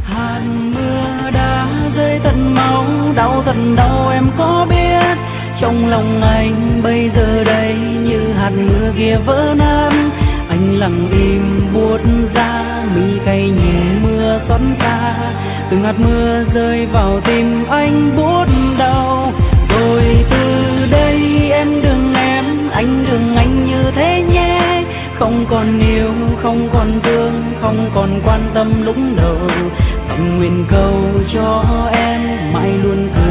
Hạt mưa đã rơi tận máu, đau thật đau em có biết. Trong lòng anh bây giờ đây như hạt mưa kia vỡ nát. Anh lặng im buốt ra mi cay nhìn mưa xót xa. Từng hạt mưa rơi vào tim anh buốt đau. Rồi từ đây em đừng anh đừng anh như thế nhé. Không còn yêu, không còn thương, không còn quan tâm lúc đầu. Thầm nguyện cầu cho em mãi luôn cười